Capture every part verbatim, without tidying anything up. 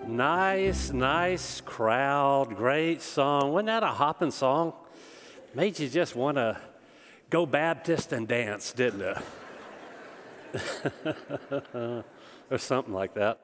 Nice, nice crowd, great song. Wasn't that a hopping song? Made you just want to go Baptist and dance, didn't it? Or something like that.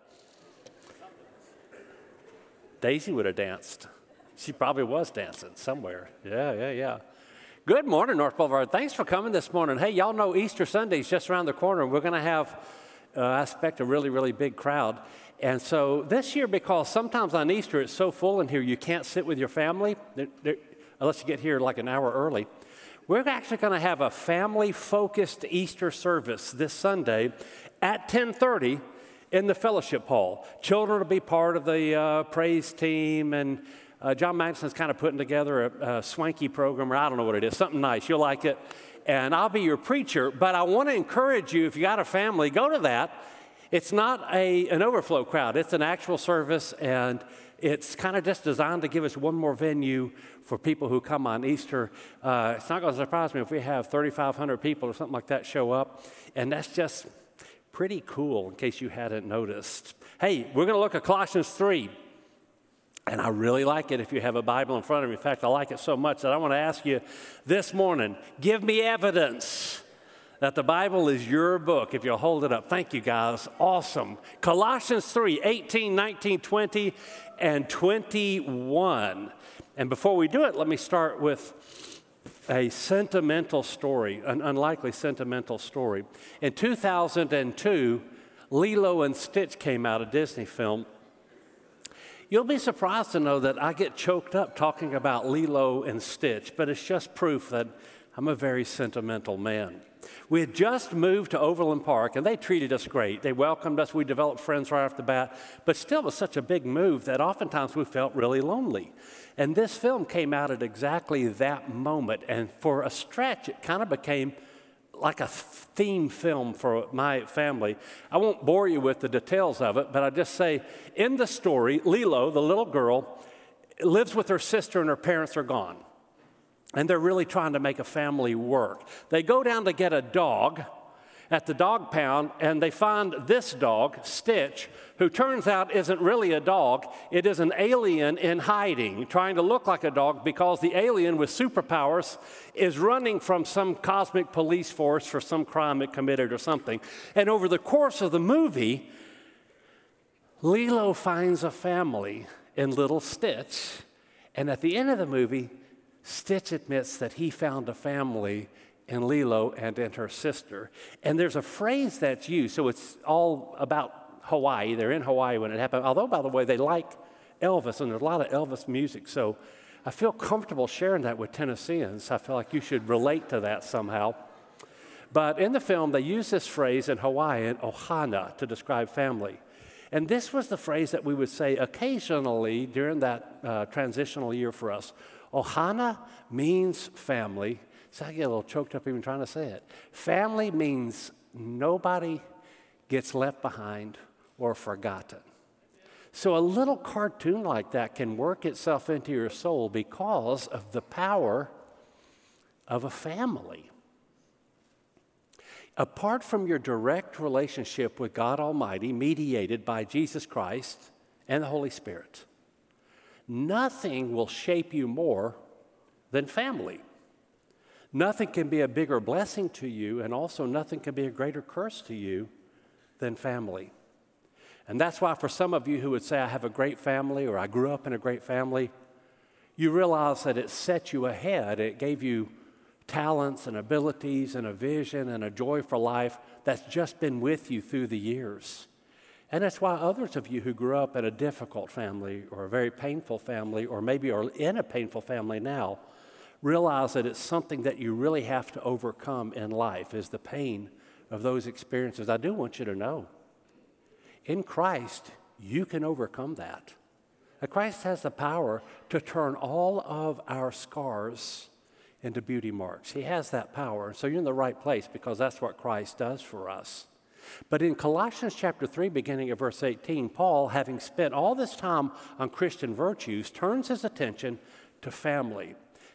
Daisy would have danced. She probably was dancing somewhere. Yeah, yeah, yeah. Good morning, North Boulevard. Thanks for coming this morning. Hey, y'all know Easter Sunday's just around the corner. We're going to have, uh, I expect, a really, really big crowd. And so this year, because sometimes on Easter it's so full in here you can't sit with your family, they're, they're, unless you get here like an hour early, we're actually going to have a family-focused Easter service this Sunday at ten thirty in the fellowship hall. Children will be part of the uh, praise team, and uh, John Madison's kind of putting together a, a swanky program, or I don't know what it is, something nice. You'll like it. And I'll be your preacher, but I want to encourage you, if you got a family, go to that. It's not a, an overflow crowd. It's an actual service, and it's kind of just designed to give us one more venue for people who come on Easter. Uh, it's not going to surprise me if we have thirty-five hundred people or something like that show up, and that's just pretty cool in case you hadn't noticed. Hey, we're going to look at Colossians three, and I really like it if you have a Bible in front of you. In fact, I like it so much that I want to ask you this morning, give me evidence that the Bible is your book, if you'll hold it up. Thank you, guys. Awesome. Colossians three, eighteen, nineteen, twenty, and twenty-one. And before we do it, let me start with a sentimental story, an unlikely sentimental story. In two thousand two, Lilo and Stitch came out, a Disney film. You'll be surprised to know that I get choked up talking about Lilo and Stitch, but it's just proof that I'm a very sentimental man. We had just moved to Overland Park, and they treated us great. They welcomed us. We developed friends right off the bat. But still, it was such a big move that oftentimes we felt really lonely. And this film came out at exactly that moment. And for a stretch, it kind of became like a theme film for my family. I won't bore you with the details of it, but I'll just say, in the story, Lilo, the little girl, lives with her sister, and her parents are gone. And they're really trying to make a family work. They go down to get a dog at the dog pound, and they find this dog, Stitch, who turns out isn't really a dog. It is an alien in hiding, trying to look like a dog because the alien with superpowers is running from some cosmic police force for some crime it committed or something. And over the course of the movie, Lilo finds a family in little Stitch. And at the end of the movie, Stitch admits that he found a family in Lilo and in her sister. And there's a phrase that's used, so it's all about Hawaii. They're in Hawaii when it happened. Although, by the way, they like Elvis, and there's a lot of Elvis music. So I feel comfortable sharing that with Tennesseans. I feel like you should relate to that somehow. But in the film, they use this phrase in Hawaiian, ohana, to describe family. And this was the phrase that we would say occasionally during that uh, transitional year for us. Ohana means family. So I get a little choked up even trying to say it. Family means nobody gets left behind or forgotten. So a little cartoon like that can work itself into your soul because of the power of a family. Apart from your direct relationship with God Almighty, mediated by Jesus Christ and the Holy Spirit, nothing will shape you more than family. Nothing can be a bigger blessing to you, and also nothing can be a greater curse to you than family. And that's why for some of you who would say, I have a great family, or I grew up in a great family, you realize that it set you ahead. It gave you talents and abilities and a vision and a joy for life that's just been with you through the years. And that's why others of you who grew up in a difficult family or a very painful family, or maybe are in a painful family now, realize that it's something that you really have to overcome in life, is the pain of those experiences. I do want you to know, in Christ, you can overcome that. Christ has the power to turn all of our scars into beauty marks. He has that power. So you're in the right place because that's what Christ does for us. But in Colossians chapter three, beginning at verse eighteen, Paul, having spent all this time on Christian virtues, turns his attention to family.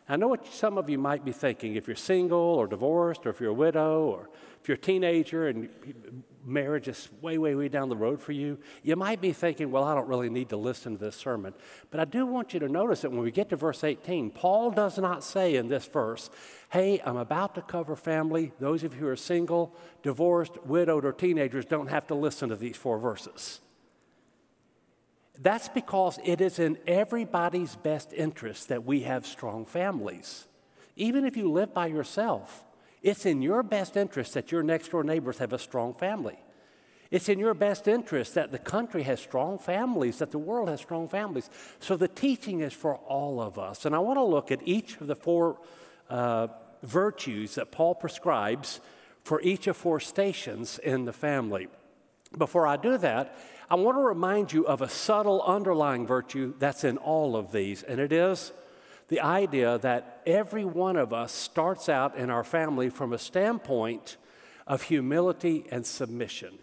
I know what some of you might be thinking. If you're single or divorced, or if you're a widow, or if you're a teenager and marriage is way, way, way down the road for you, you might be thinking, well, I don't really need to listen to this sermon. But I do want you to notice that when we get to verse eighteen, Paul does not say in this verse, hey, I'm about to cover family. Those of you who are single, divorced, widowed, or teenagers don't have to listen to these four verses. That's because it is in everybody's best interest that we have strong families. Even if you live by yourself, it's in your best interest that your next-door neighbors have a strong family. It's in your best interest that the country has strong families, that the world has strong families. So the teaching is for all of us. And I want to look at each of the four uh, virtues that Paul prescribes for each of four stations in the family. Before I do that, I want to remind you of a subtle underlying virtue that's in all of these, and it is the idea that every one of us starts out in our family from a standpoint of humility and submission.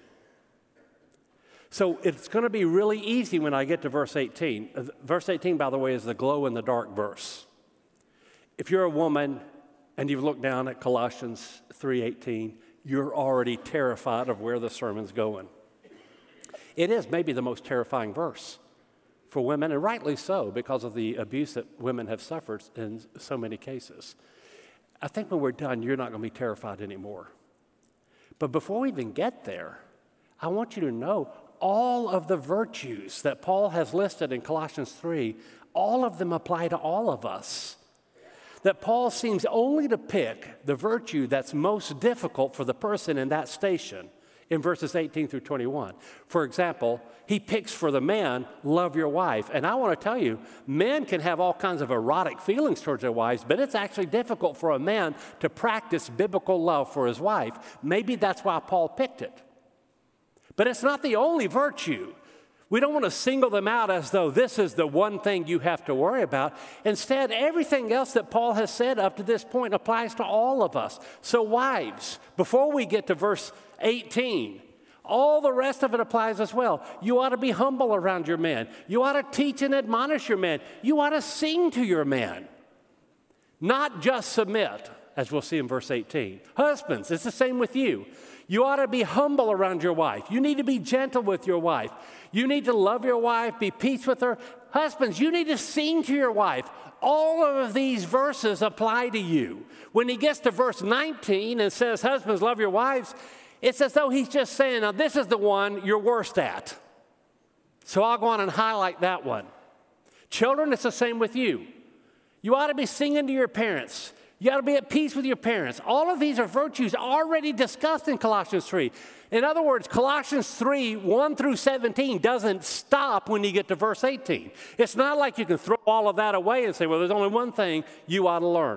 So it's going to be really easy when I get to verse eighteen. Verse eighteen, by the way, is the glow-in-the-dark verse. If you're a woman and you've looked down at Colossians three eighteen, you're already terrified of where the sermon's going. It is maybe the most terrifying verse for women, and rightly so, because of the abuse that women have suffered in so many cases. I think when we're done, you're not going to be terrified anymore. But before we even get there, I want you to know all of the virtues that Paul has listed in Colossians three, all of them apply to all of us. That Paul seems only to pick the virtue that's most difficult for the person in that station in verses eighteen through twenty-one. For example, he picks for the man, love your wife. And I want to tell you, men can have all kinds of erotic feelings towards their wives, but it's actually difficult for a man to practice biblical love for his wife. Maybe that's why Paul picked it. But it's not the only virtue. We don't want to single them out as though this is the one thing you have to worry about. Instead, everything else that Paul has said up to this point applies to all of us. So wives, before we get to verse eighteen, all the rest of it applies as well. You ought to be humble around your man. You ought to teach and admonish your man. You ought to sing to your man, not just submit, as we'll see in verse eighteen. Husbands, it's the same with you. You ought to be humble around your wife. You need to be gentle with your wife. You need to love your wife, be peace with her. Husbands, you need to sing to your wife. All of these verses apply to you. When he gets to verse nineteen and says, husbands, love your wives, it's as though he's just saying, now this is the one you're worst at. So I'll go on and highlight that one. Children, it's the same with you. You ought to be singing to your parents. You ought to be at peace with your parents. All of these are virtues already discussed in Colossians three. In other words, Colossians three, one through seventeen doesn't stop when you get to verse eighteen. It's not like you can throw all of that away and say, well, there's only one thing you ought to learn.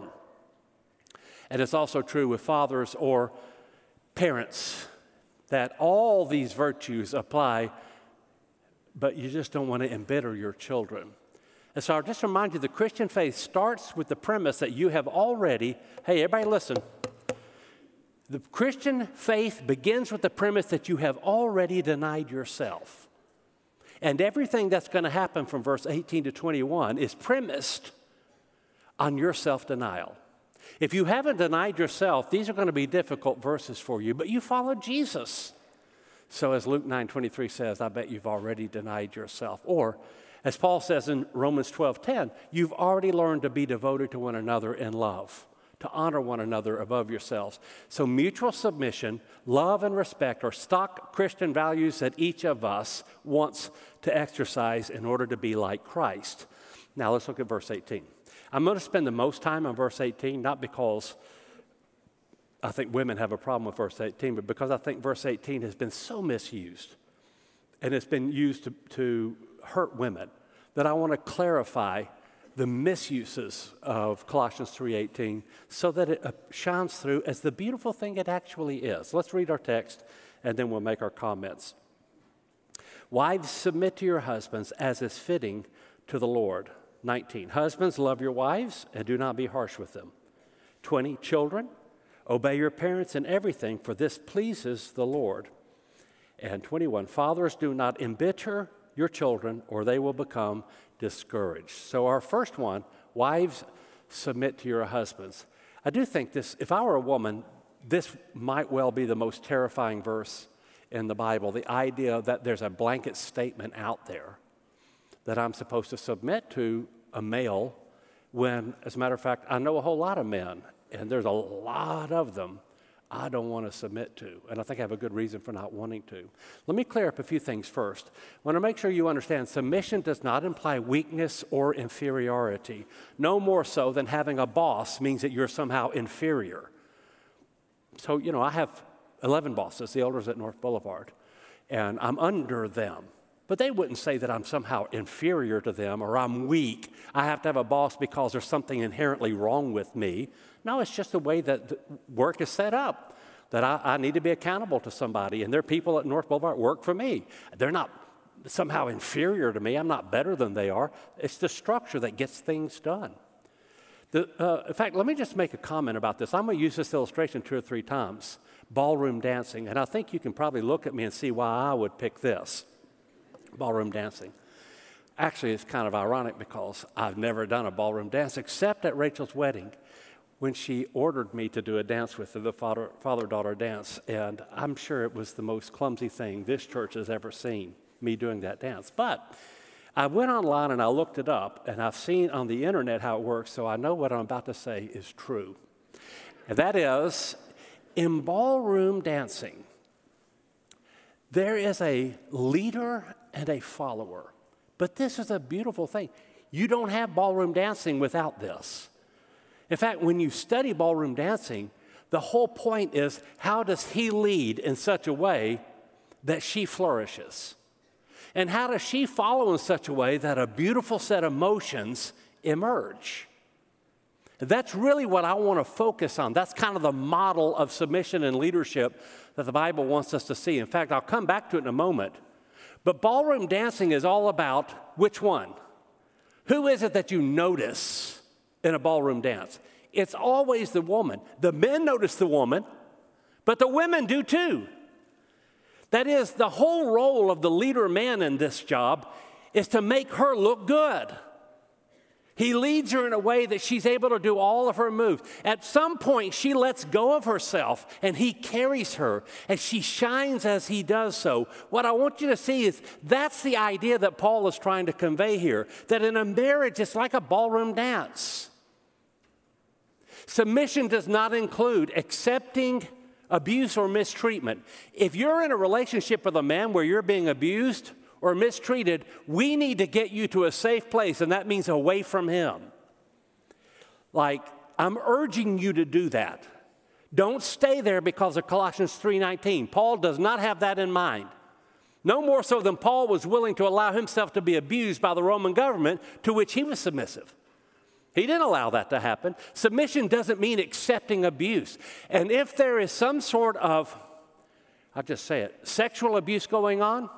And it's also true with fathers or parents, that all these virtues apply, but you just don't want to embitter your children. And so I'll just remind you, the Christian faith starts with the premise that you have already, hey, everybody listen. The Christian faith begins with the premise that you have already denied yourself. And everything that's going to happen from verse eighteen to twenty-one is premised on your self-denial. If you haven't denied yourself, these are going to be difficult verses for you, but you follow Jesus. So as Luke nine twenty-three says, I bet you've already denied yourself. Or as Paul says in Romans twelve ten, you've already learned to be devoted to one another in love, to honor one another above yourselves. So mutual submission, love, and respect are stock Christian values that each of us wants to exercise in order to be like Christ. Now let's look at verse eighteen. I'm going to spend the most time on verse eighteen, not because I think women have a problem with verse eighteen, but because I think verse eighteen has been so misused, and it's been used to, to hurt women, that I want to clarify the misuses of Colossians three eighteen so that it shines through as the beautiful thing it actually is. Let's read our text, and then we'll make our comments. Wives, submit to your husbands as is fitting to the Lord. nineteen, husbands, love your wives and do not be harsh with them. twenty, children, obey your parents in everything, for this pleases the Lord. And twenty-one, fathers, do not embitter your children, or they will become discouraged. So our first one, wives, submit to your husbands. I do think this, if I were a woman, this might well be the most terrifying verse in the Bible, the idea that there's a blanket statement out there that I'm supposed to submit to a male when, as a matter of fact, I know a whole lot of men, and there's a lot of them I don't want to submit to. And I think I have a good reason for not wanting to. Let me clear up a few things first. I want to make sure you understand submission does not imply weakness or inferiority. No more so than having a boss means that you're somehow inferior. So, you know, I have eleven bosses, the elders at North Boulevard, and I'm under them. But they wouldn't say that I'm somehow inferior to them or I'm weak. I have to have a boss because there's something inherently wrong with me. No, it's just the way that work is set up, that I, I need to be accountable to somebody. And there are people at North Boulevard work for me. They're not somehow inferior to me. I'm not better than they are. It's the structure that gets things done. The, uh, in fact, let me just make a comment about this. I'm going to use this illustration two or three times, ballroom dancing. And I think you can probably look at me and see why I would pick this. Ballroom dancing. Actually, it's kind of ironic because I've never done a ballroom dance except at Rachel's wedding when she ordered me to do a dance with her, the father, father-daughter dance. And I'm sure it was the most clumsy thing this church has ever seen, me doing that dance. But I went online and I looked it up, and I've seen on the internet how it works, so I know what I'm about to say is true. And that is, in ballroom dancing, there is a leader and a follower. But this is a beautiful thing. You don't have ballroom dancing without this. In fact, when you study ballroom dancing, the whole point is, how does he lead in such a way that she flourishes? And how does she follow in such a way that a beautiful set of motions emerge? That's really what I want to focus on. That's kind of the model of submission and leadership that the Bible wants us to see. In fact, I'll come back to it in a moment. But ballroom dancing is all about which one? Who is it that you notice in a ballroom dance? It's always the woman. The men notice the woman, but the women do too. That is, the whole role of the leader man in this job is to make her look good. He leads her in a way that she's able to do all of her moves. At some point, she lets go of herself, and he carries her, and she shines as he does so. What I want you to see is that's the idea that Paul is trying to convey here, that in a marriage, it's like a ballroom dance. Submission does not include accepting abuse or mistreatment. If you're in a relationship with a man where you're being abused or mistreated, we need to get you to a safe place, and that means away from him. Like, I'm urging you to do that. Don't stay there because of Colossians three nineteen. Paul does not have that in mind. No more so than Paul was willing to allow himself to be abused by the Roman government, to which he was submissive. He didn't allow that to happen. Submission doesn't mean accepting abuse. And if there is some sort of, I'll just say it, sexual abuse going on,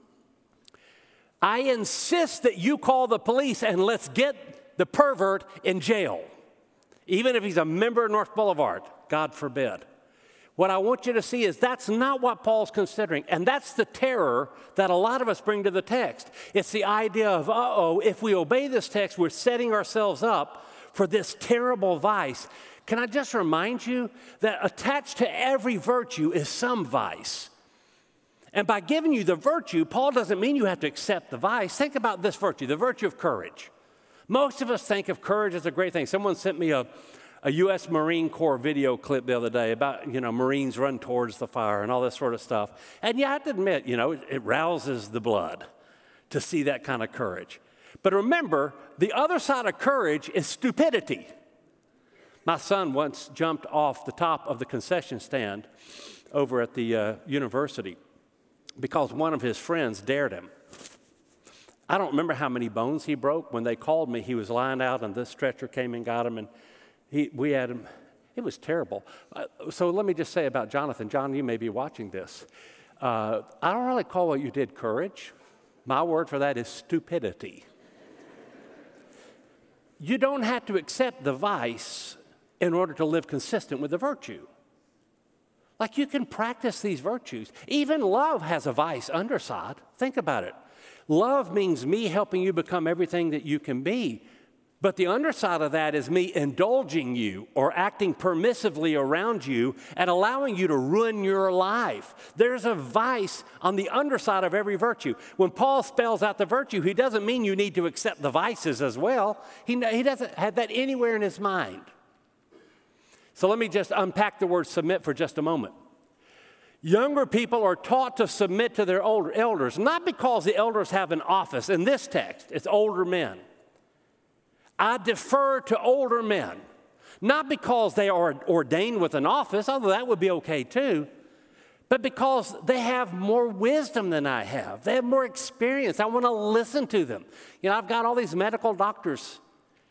I insist that you call the police and let's get the pervert in jail, even if he's a member of North Boulevard, God forbid. What I want you to see is that's not what Paul's considering, and that's the terror that a lot of us bring to the text. It's the idea of, uh-oh, if we obey this text, we're setting ourselves up for this terrible vice. Can I just remind you that attached to every virtue is some vice? And by giving you the virtue, Paul doesn't mean you have to accept the vice. Think about this virtue, the virtue of courage. Most of us think of courage as a great thing. Someone sent me a, a U S Marine Corps video clip the other day about, you know, Marines run towards the fire and all this sort of stuff. And yeah, I have to admit, you know, it, it rouses the blood to see that kind of courage. But remember, the other side of courage is stupidity. My son once jumped off the top of the concession stand over at the uh, university because one of his friends dared him. I don't remember how many bones he broke. When they called me, he was lying out, and this stretcher came and got him, and he, we had him. It was terrible. Uh, so let me just say about Jonathan. John, you may be watching this. Uh, I don't really call what you did courage. My word for that is stupidity. You don't have to accept the vice in order to live consistent with the virtue. Like, you can practice these virtues. Even love has a vice underside. Think about it. Love means me helping you become everything that you can be. But the underside of that is me indulging you or acting permissively around you and allowing you to ruin your life. There's a vice on the underside of every virtue. When Paul spells out the virtue, he doesn't mean you need to accept the vices as well. He, he doesn't have that anywhere in his mind. So let me just unpack the word submit for just a moment. Younger people are taught to submit to their older elders, not because the elders have an office. In this text, it's older men. I defer to older men, not because they are ordained with an office, although that would be okay too, but because they have more wisdom than I have. They have more experience. I want to listen to them. You know, I've got all these medical doctors.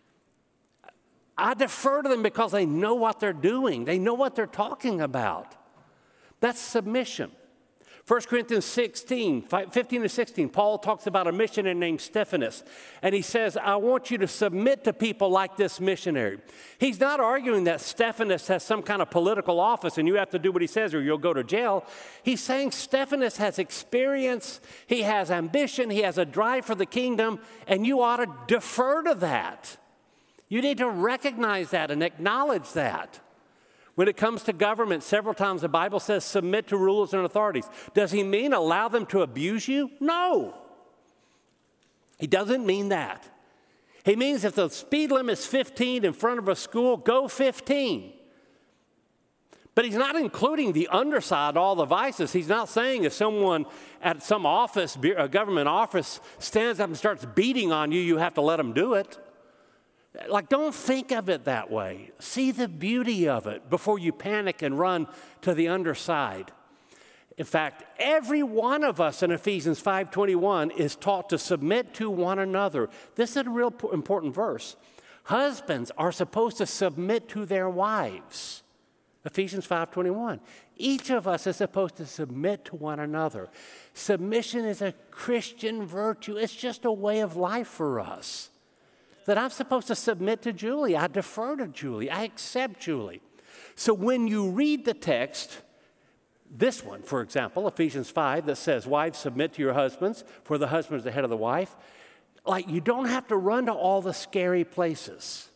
I defer to them because they know what they're doing. They know what they're talking about. That's submission. First Corinthians sixteen, fifteen to sixteen, Paul talks about a missionary named Stephanas. And he says, I want you to submit to people like this missionary. He's not arguing that Stephanas has some kind of political office and you have to do what he says or you'll go to jail. He's saying Stephanas has experience, he has ambition, he has a drive for the kingdom, and you ought to defer to that. You need to recognize that and acknowledge that. When it comes to government, several times the Bible says submit to rulers and authorities. Does he mean allow them to abuse you? No. He doesn't mean that. He means if the speed limit is fifteen in front of a school, go fifteen. But he's not including the underside, all the vices. He's not saying if someone at some office, a government office, stands up and starts beating on you, you have to let them do it. Like, don't think of it that way. See the beauty of it before you panic and run to the underside. In fact, every one of us in Ephesians five twenty-one is taught to submit to one another. This is a real important verse. Husbands are supposed to submit to their wives. Ephesians five twenty-one. Each of us is supposed to submit to one another. Submission is a Christian virtue. It's just a way of life for us. That I'm supposed to submit to Julie. I defer to Julie. I accept Julie. So when you read the text, this one, for example, Ephesians five, that says, wives, submit to your husbands, for the husband is the head of the wife. Like, you don't have to run to all the scary places.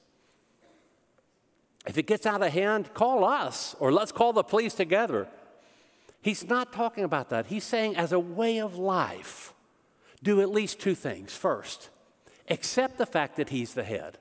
If it gets out of hand, call us, or let's call the police together. He's not talking about that. He's saying as a way of life, do at least two things. First, accept the fact that he's the head.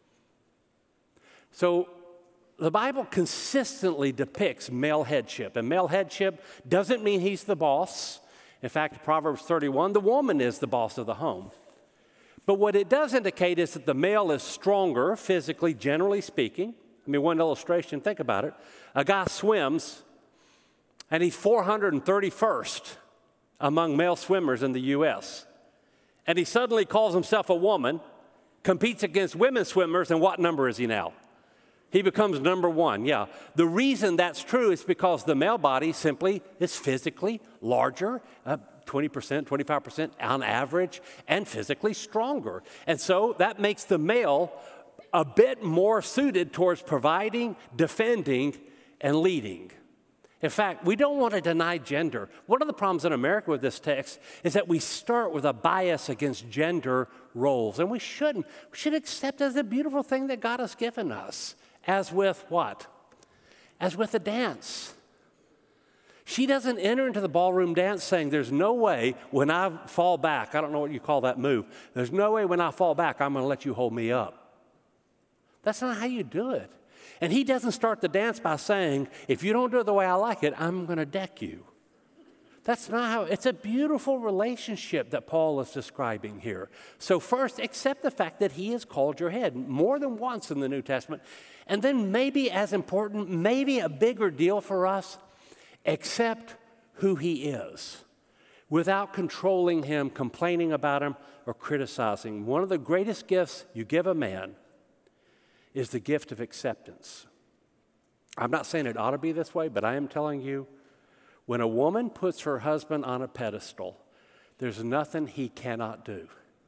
So the Bible consistently depicts male headship. And male headship doesn't mean he's the boss. In fact, Proverbs thirty-one, the woman is the boss of the home. But what it does indicate is that the male is stronger physically, generally speaking. I mean, one illustration, think about it. A guy swims, and he's four hundred thirty-first among male swimmers in the U S And he suddenly calls himself a woman, competes against women swimmers, and what number is he now? He becomes number one, yeah. The reason that's true is because the male body simply is physically larger, uh, twenty percent, twenty-five percent on average, and physically stronger. And so that makes the male a bit more suited towards providing, defending, and leading. In fact, we don't want to deny gender. One of the problems in America with this text is that we start with a bias against gender roles, and we shouldn't. We should accept it as a beautiful thing that God has given us, as with what? As with a dance. She doesn't enter into the ballroom dance saying, there's no way when I fall back, I don't know what you call that move, there's no way when I fall back I'm going to let you hold me up. That's not how you do it. And he doesn't start the dance by saying, if you don't do it the way I like it, I'm going to deck you. That's not how, it's a beautiful relationship that Paul is describing here. So first, accept the fact that he has called your head more than once in the New Testament. And then maybe as important, maybe a bigger deal for us, accept who he is without controlling him, complaining about him, or criticizing. One of the greatest gifts you give a man is the gift of acceptance. I'm not saying it ought to be this way, but I am telling you, when a woman puts her husband on a pedestal, there's nothing he cannot do.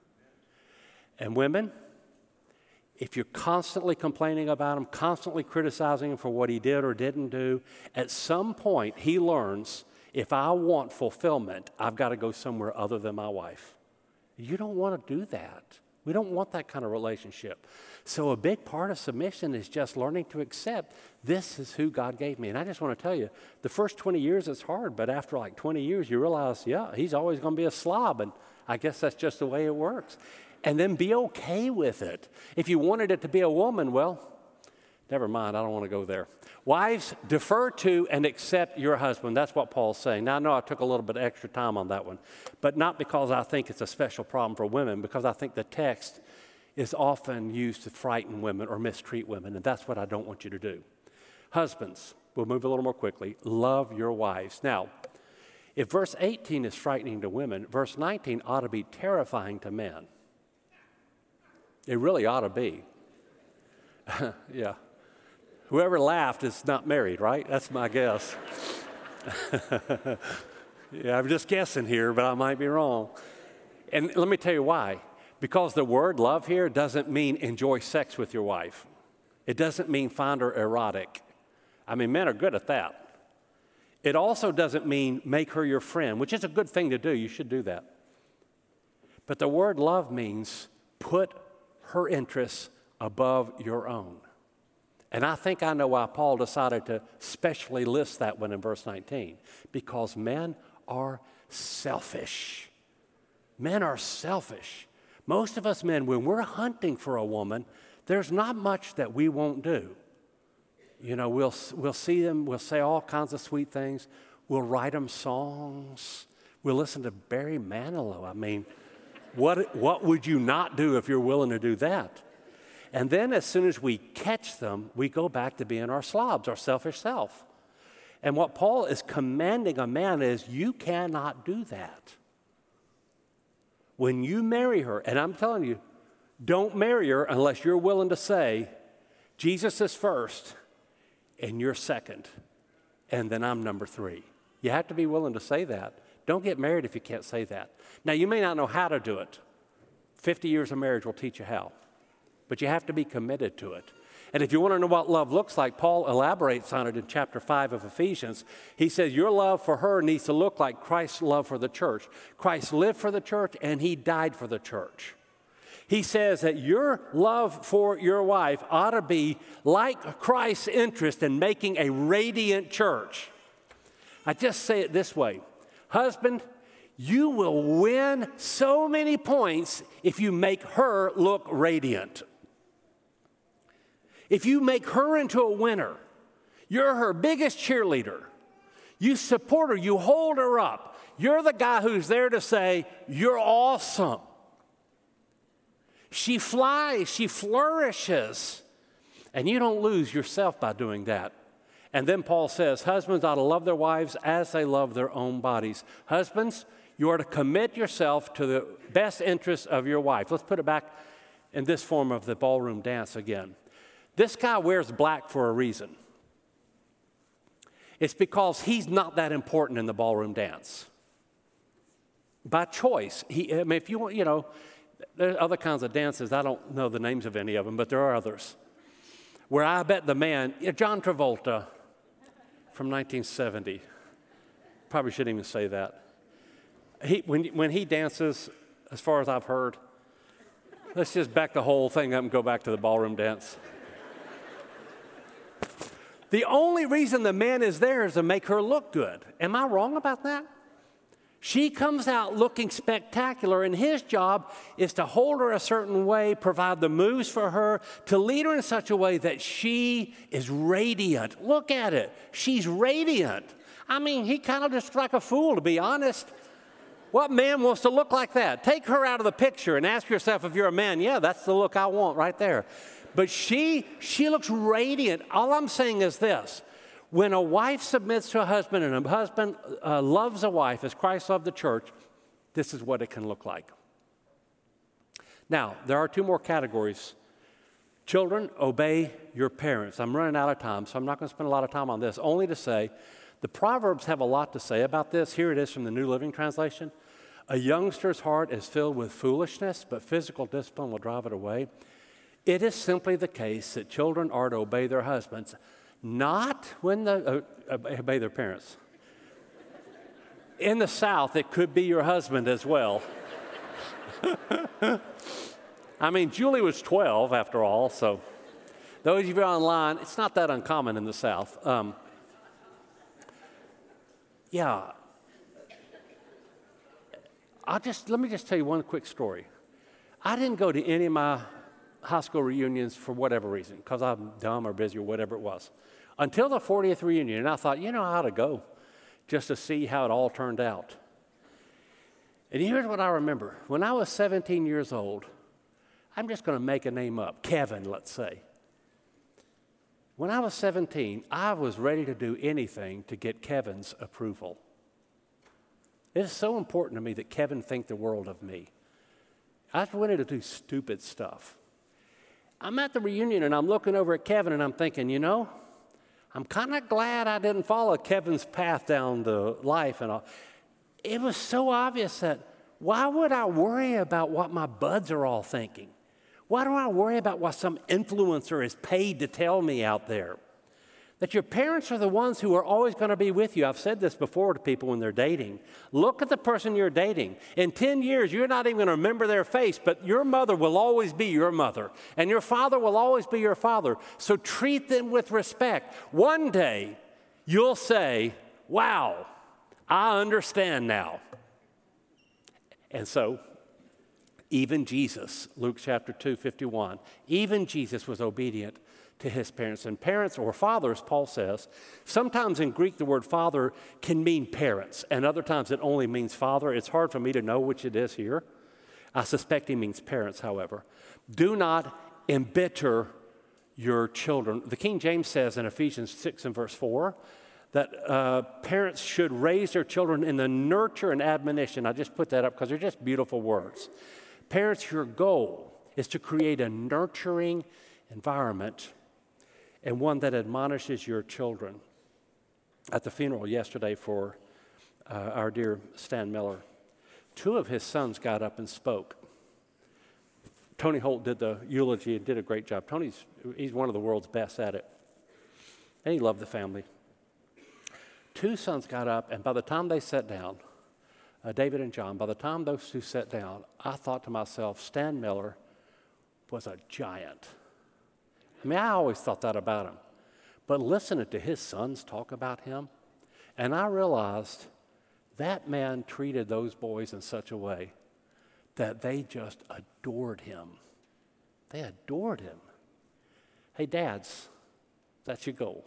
And women, if you're constantly complaining about him, constantly criticizing him for what he did or didn't do, at some point he learns, if I want fulfillment, I've got to go somewhere other than my wife. You don't want to do that. We don't want that kind of relationship. So a big part of submission is just learning to accept this is who God gave me. And I just want to tell you, the first twenty years it's hard, but after like twenty years, you realize, yeah, he's always going to be a slob. And I guess that's just the way it works. And then be okay with it. If you wanted it to be a woman, well, never mind, I don't want to go there. Wives, defer to and accept your husband. That's what Paul's saying. Now, I know I took a little bit of extra time on that one, but not because I think it's a special problem for women, because I think the text is often used to frighten women or mistreat women, and that's what I don't want you to do. Husbands, we'll move a little more quickly. Love your wives. Now, if verse eighteen is frightening to women, verse nineteen ought to be terrifying to men. It really ought to be. Yeah. Whoever laughed is not married, right? That's my guess. Yeah, I'm just guessing here, but I might be wrong. And let me tell you why. Because the word love here doesn't mean enjoy sex with your wife. It doesn't mean find her erotic. I mean, men are good at that. It also doesn't mean make her your friend, which is a good thing to do. You should do that. But the word love means put her interests above your own. And I think I know why Paul decided to specially list that one in verse nineteen. Because men are selfish. Men are selfish. Most of us men, when we're hunting for a woman, there's not much that we won't do. You know, we'll, we'll see them, we'll say all kinds of sweet things. We'll write them songs. We'll listen to Barry Manilow. I mean, what, what would you not do if you're willing to do that? And then as soon as we catch them, we go back to being our slobs, our selfish self. And what Paul is commanding a man is, you cannot do that. When you marry her, and I'm telling you, don't marry her unless you're willing to say, Jesus is first, and you're second, and then I'm number three. You have to be willing to say that. Don't get married if you can't say that. Now, you may not know how to do it. fifty years of marriage will teach you how. But you have to be committed to it. And if you want to know what love looks like, Paul elaborates on it in chapter five of Ephesians. He says your love for her needs to look like Christ's love for the church. Christ lived for the church and he died for the church. He says that your love for your wife ought to be like Christ's interest in making a radiant church. I just say it this way. Husband, you will win so many points if you make her look radiant. If you make her into a winner, you're her biggest cheerleader. You support her, you hold her up. You're the guy who's there to say, you're awesome. She flies, she flourishes, and you don't lose yourself by doing that. And then Paul says, husbands ought to love their wives as they love their own bodies. Husbands, you are to commit yourself to the best interests of your wife. Let's put it back in this form of the ballroom dance again. This guy wears black for a reason. It's because he's not that important in the ballroom dance. By choice. He, I mean, if you want, you know, there are other kinds of dances. I don't know the names of any of them, but there are others. Where I bet the man, John Travolta from nineteen seventy, probably shouldn't even say that. He, when, when he dances, as far as I've heard, let's just back the whole thing up and go back to the ballroom dance. The only reason the man is there is to make her look good. Am I wrong about that? She comes out looking spectacular, and his job is to hold her a certain way, provide the moves for her, to lead her in such a way that she is radiant. Look at it. She's radiant. I mean, he kind of just like a fool, to be honest. What man wants to look like that? Take her out of the picture and ask yourself if you're a man, yeah, that's the look I want right there. But she, she looks radiant. All I'm saying is this. When a wife submits to a husband and a husband uh, loves a wife as Christ loved the church, this is what it can look like. Now, there are two more categories. Children, obey your parents. I'm running out of time, so I'm not going to spend a lot of time on this, only to say the Proverbs have a lot to say about this. Here it is from the New Living Translation. A youngster's heart is filled with foolishness, but physical discipline will drive it away. It is simply the case that children are to obey their husbands, not when the, uh, obey their parents. In the South, it could be your husband as well. I mean, Julie was twelve after all, so those of you online, it's not that uncommon in the South. Um, yeah. I'll just, let me just tell you one quick story. I didn't go to any of my high school reunions for whatever reason, because I'm dumb or busy or whatever it was, until the fortieth reunion. And I thought, you know, I ought to go just to see how it all turned out. And here's what I remember. When I was seventeen years old, I'm just going to make a name up, Kevin, let's say. When I was seventeen, I was ready to do anything to get Kevin's approval. It is so important to me that Kevin think the world of me. I wanted to do stupid stuff. I'm at the reunion and I'm looking over at Kevin and I'm thinking, you know, I'm kind of glad I didn't follow Kevin's path down the life and all. It was so obvious that why would I worry about what my buds are all thinking? Why do I worry about what some influencer is paid to tell me out there? That your parents are the ones who are always going to be with you. I've said this before to people when they're dating. Look at the person you're dating. In ten years, you're not even going to remember their face, but your mother will always be your mother, and your father will always be your father. So treat them with respect. One day, you'll say, wow, I understand now. And so, even Jesus, Luke chapter two, fifty-one, even Jesus was obedient to his parents. And parents or fathers, Paul says, sometimes in Greek the word father can mean parents, and other times it only means father. It's hard for me to know which it is here. I suspect he means parents, however. Do not embitter your children. The King James says in Ephesians six and verse four that uh, parents should raise their children in the nurture and admonition. I just put that up because they're just beautiful words. Parents, your goal is to create a nurturing environment and one that admonishes your children. At the funeral yesterday for uh, our dear Stan Miller, two of his sons got up and spoke. Tony Holt did the eulogy and did a great job. Tony's he's one of the world's best at it. And he loved the family. Two sons got up, and by the time they sat down, uh, David and John, by the time those two sat down, I thought to myself, Stan Miller was a giant. I mean, I always thought that about him. But listening to his sons talk about him, and I realized that man treated those boys in such a way that they just adored him. They adored him. Hey, dads, that's your goal.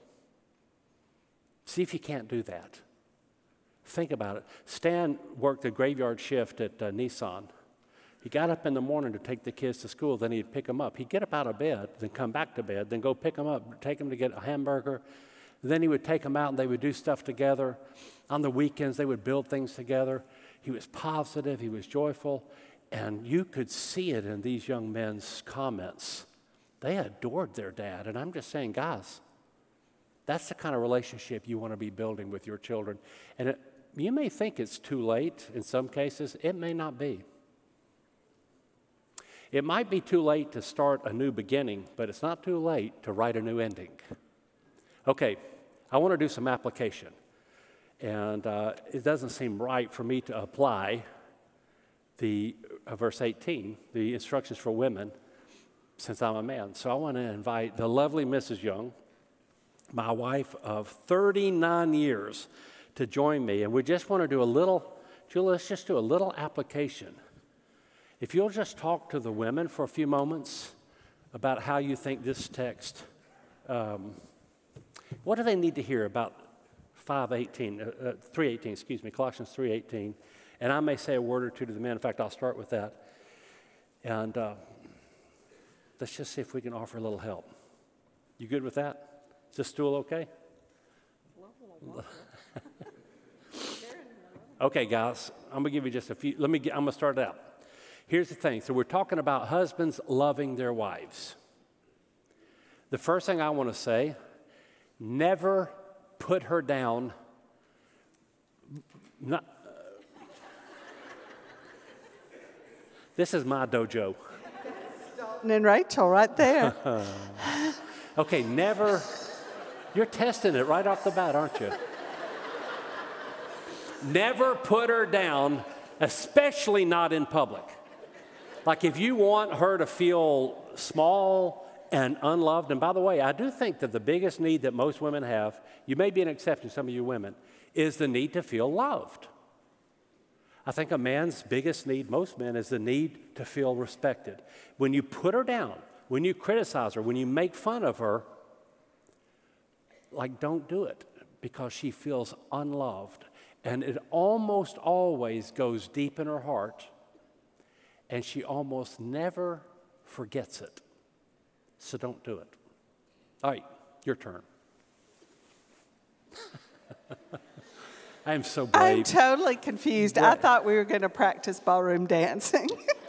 See if you can't do that. Think about it. Stan worked a graveyard shift at uh, Nissan. He got up in the morning to take the kids to school, then he'd pick them up. He'd get up out of bed, then come back to bed, then go pick them up, take them to get a hamburger. Then he would take them out and they would do stuff together. On the weekends, they would build things together. He was positive, he was joyful, and you could see it in these young men's comments. They adored their dad, and I'm just saying, guys, that's the kind of relationship you want to be building with your children. And it, you may think it's too late in some cases. It may not be. It might be too late to start a new beginning, but it's not too late to write a new ending. Okay, I want to do some application. And uh, it doesn't seem right for me to apply the uh, verse eighteen, the instructions for women, since I'm a man. So I want to invite the lovely Missus Young, my wife of thirty-nine years, to join me. And we just want to do a little, Julie, let's just do a little application. If you'll just talk to the women for a few moments about how you think this text, um, what do they need to hear about five eighteen, uh, uh, three eighteen, excuse me, Colossians three eighteen, and I may say a word or two to the men. In fact, I'll start with that. And uh, let's just see if we can offer a little help. You good with that? Is this stool okay? Okay, guys, I'm going to give you just a few. Let me get, I'm going to start it out. Here's the thing. So we're talking about husbands loving their wives. The first thing I want to say, never put her down. Not, uh, this is my dojo. Dalton and Rachel right there. Okay, never. You're testing it right off the bat, aren't you? Never put her down, especially not in public. Like if you want her to feel small and unloved, and by the way, I do think that the biggest need that most women have, you may be an exception, some of you women, is the need to feel loved. I think a man's biggest need, most men, is the need to feel respected. When you put her down, when you criticize her, when you make fun of her, like don't do it because she feels unloved. And it almost always goes deep in her heart, and she almost never forgets it. So don't do it. All right, your turn. I am so brave. I'm totally confused. What? I thought we were going to practice ballroom dancing.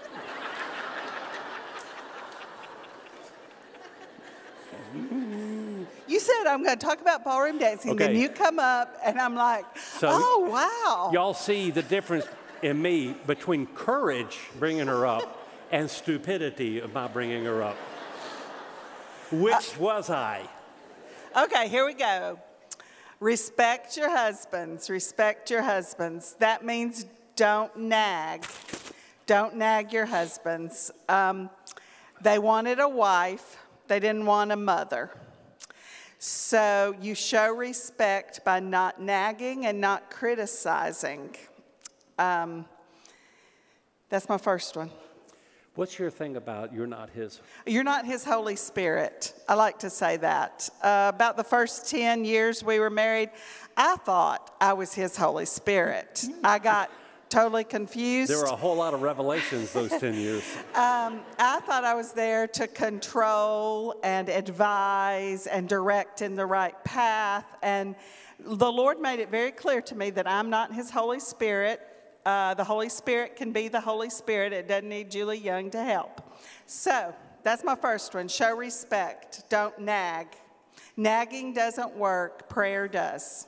You said I'm going to talk about ballroom dancing, Okay. then you come up, and I'm like, So oh, wow. Y'all see the difference in me between courage bringing her up and stupidity of my bringing her up. Which uh, was I? Okay, here we go. Respect your husbands. Respect your husbands. That means don't nag. Don't nag your husbands. Um, they wanted a wife. They didn't want a mother. So you show respect by not nagging and not criticizing. Um, that's my first one. What's your thing about you're not his? You're not his Holy Spirit. I like to say that. Uh, about the first ten years we were married, I thought I was his Holy Spirit. I got totally confused. There were a whole lot of revelations those ten years. Um, I thought I was there to control and advise and direct in the right path. And the Lord made it very clear to me that I'm not his Holy Spirit. Uh, the Holy Spirit can be the Holy Spirit. It doesn't need Julie Young to help. So that's my first one. Show respect. Don't nag. Nagging doesn't work. Prayer does.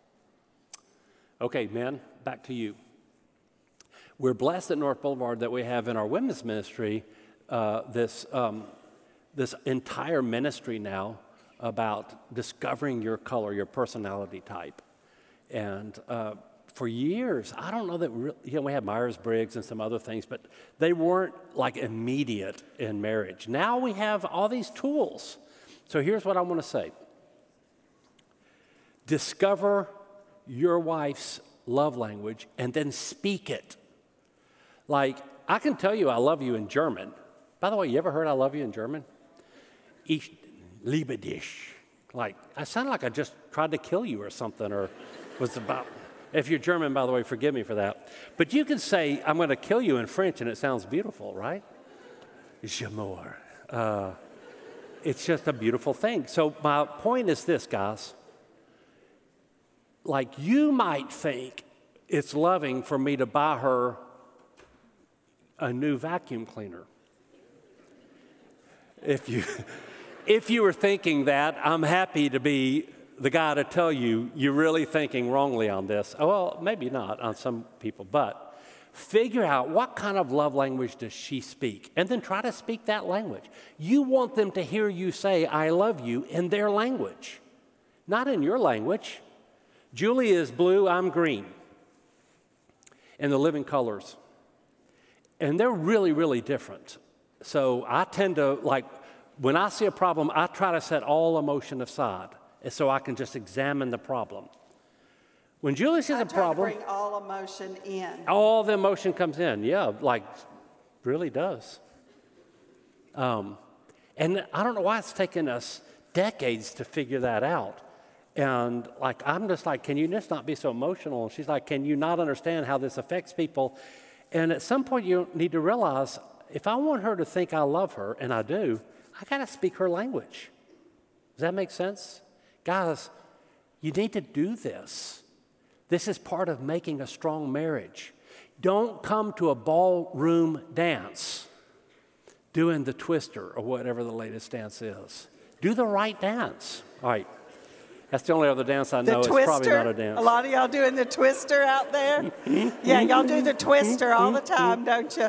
Okay, men, back to you. We're blessed at North Boulevard that we have in our women's ministry uh, this, um, this entire ministry now about discovering your color, your personality type. And uh, for years, I don't know that, re- you know, we had Myers-Briggs and some other things, but they weren't like immediate in marriage. Now we have all these tools. So here's what I want to say. Discover your wife's love language and then speak it. Like, I can tell you I love you in German. By the way, you ever heard I love you in German? Ich liebe dich. Like, I sound like I just tried to kill you or something, or was about, if you're German, by the way, forgive me for that. But you can say, I'm going to kill you in French, and it sounds beautiful, right? J'amour. Uh, it's just a beautiful thing. So my point is this, guys. Like, you might think it's loving for me to buy her a new vacuum cleaner. If you, if you were thinking that, I'm happy to be the guy to tell you you're really thinking wrongly on this. Well, maybe not on some people, but figure out what kind of love language does she speak, and then try to speak that language. You want them to hear you say, I love you, in their language, not in your language. Julie is blue, I'm green, in the living colors. And they're really, really different. So I tend to, like, when I see a problem, I try to set all emotion aside so I can just examine the problem. When Julie sees I a problem, try to bring all emotion in. all the emotion comes in. Yeah, like, really does. Um, and I don't know why it's taken us decades to figure that out. And, like, I'm just like, can you just not be so emotional? And she's like, can you not understand how this affects people? And at some point, you need to realize, if I want her to think I love her, and I do, I got to speak her language. Does that make sense? Guys, you need to do this. This is part of making a strong marriage. Don't come to a ballroom dance doing the twister or whatever the latest dance is. Do the right dance. All right. That's the only other dance I know. The It's probably not a dance. A lot of y'all doing the twister out there? Yeah, y'all do the twister all the time, don't you?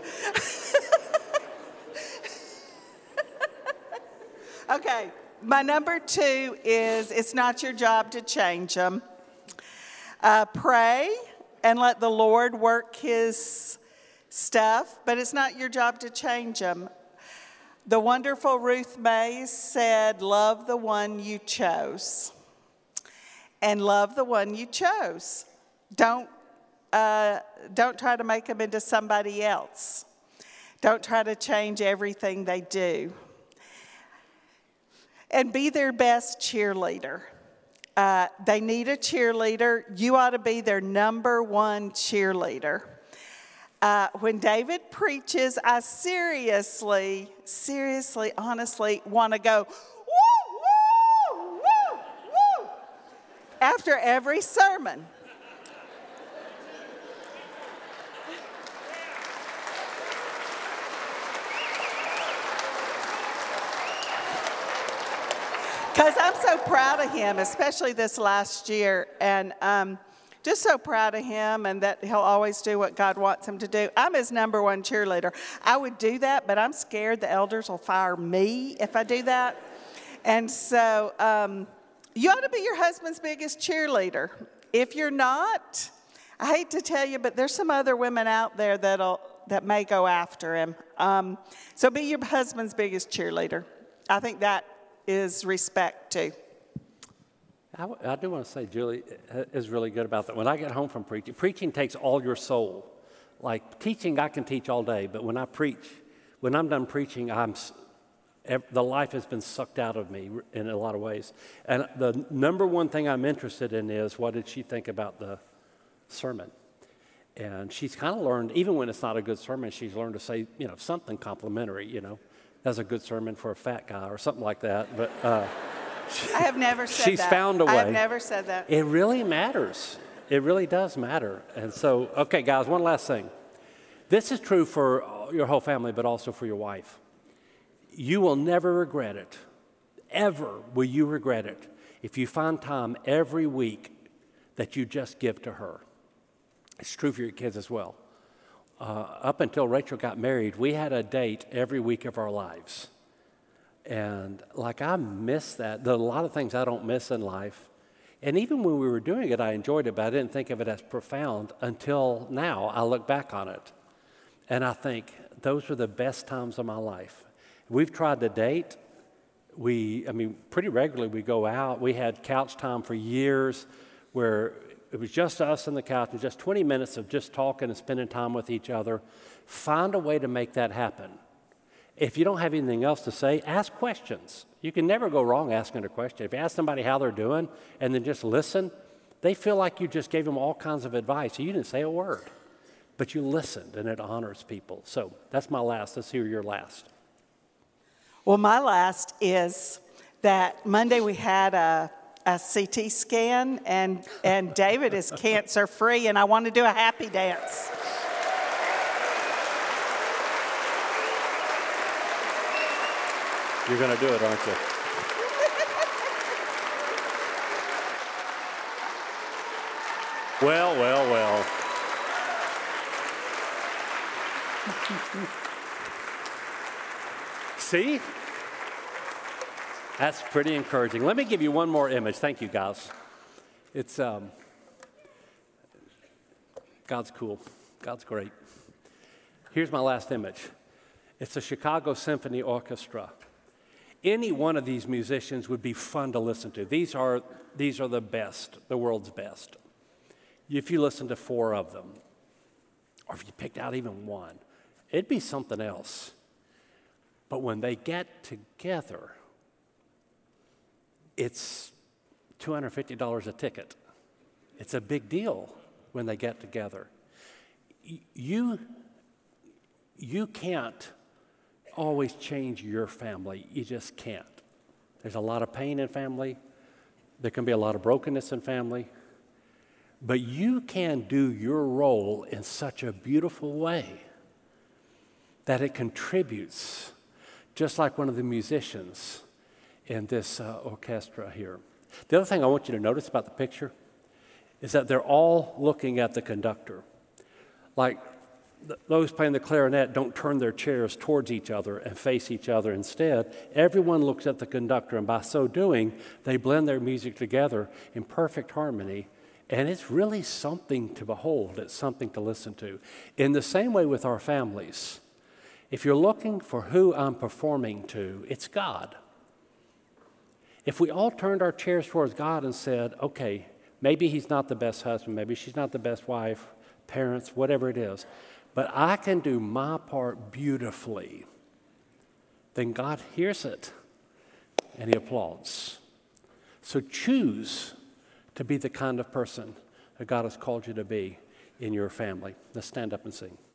Okay, my number two is it's not your job to change them. Uh, pray and let the Lord work his stuff, but it's not your job to change them. The wonderful Ruth Mays said, love the one you chose. And love the one you chose. Don't, uh, don't try to make them into somebody else. Don't try to change everything they do. And be their best cheerleader. Uh, they need a cheerleader. You ought to be their number one cheerleader. Uh, when David preaches, I seriously, seriously, honestly want to go, woo, woo, woo, woo, after every sermon. Because I'm so proud of him, especially this last year, and um, just so proud of him and that he'll always do what God wants him to do. I'm his number one cheerleader. I would do that, but I'm scared the elders will fire me if I do that. And so um, you ought to be your husband's biggest cheerleader. If you're not, I hate to tell you, but there's some other women out there that'll that may go after him. Um, so be your husband's biggest cheerleader. I think that is respect too. I, I do want to say Julie is really good about that. When I get home from preaching, preaching takes all your soul. Like teaching, I can teach all day, but when I preach, when I'm done preaching, I'm the life has been sucked out of me in a lot of ways. And the number one thing I'm interested in is what did she think about the sermon? And she's kind of learned, even when it's not a good sermon, she's learned to say, you know, something complimentary, you know. That's a good sermon for a fat guy or something like that. But uh, I have never said she's that. She's found a way. I have never said that. It really matters. It really does matter. And so, okay, guys, one last thing. This is true for your whole family, but also for your wife. You will never regret it. Ever will you regret it if you find time every week that you just give to her. It's true for your kids as well. Uh, up until Rachel got married, we had a date every week of our lives. And like I miss that. There are a lot of things I don't miss in life. And even when we were doing it, I enjoyed it, but I didn't think of it as profound until now. I look back on it. And I think those were the best times of my life. We've tried to date. We, I mean, pretty regularly we go out. We had couch time for years where it was just us on the couch and just twenty minutes of just talking and spending time with each other. Find a way to make that happen. If you don't have anything else to say, ask questions. You can never go wrong asking a question. If you ask somebody how they're doing and then just listen, they feel like you just gave them all kinds of advice. You didn't say a word, but you listened, and it honors people. So that's my last. Let's hear your last. Well, my last is that Monday we had a a C T scan, and, and David is cancer-free, and I want to do a happy dance. You're going to do it, aren't you? Well, well, well. See? That's pretty encouraging. Let me give you one more image. Thank you, guys. It's, um, God's cool. God's great. Here's my last image. It's a Chicago Symphony Orchestra. Any one of these musicians would be fun to listen to. These are, these are the best, the world's best. If you listen to four of them, or if you picked out even one, it'd be something else. But when they get together, it's two hundred fifty dollars a ticket. It's a big deal when they get together. You, you can't always change your family. You just can't. There's a lot of pain in family. There can be a lot of brokenness in family. But you can do your role in such a beautiful way that it contributes, just like one of the musicians in this uh, orchestra here. The other thing I want you to notice about the picture is that they're all looking at the conductor. Like th- those playing the clarinet don't turn their chairs towards each other and face each other. Instead, everyone looks at the conductor, and by so doing, they blend their music together in perfect harmony And it's really something to behold. It's something to listen to. In the same way with our families, if you're looking for who I'm performing to, it's God. If we all turned our chairs towards God and said, okay, maybe he's not the best husband, maybe she's not the best wife, parents, whatever it is, but I can do my part beautifully, then God hears it and he applauds. So choose to be the kind of person that God has called you to be in your family. Let's stand up and sing.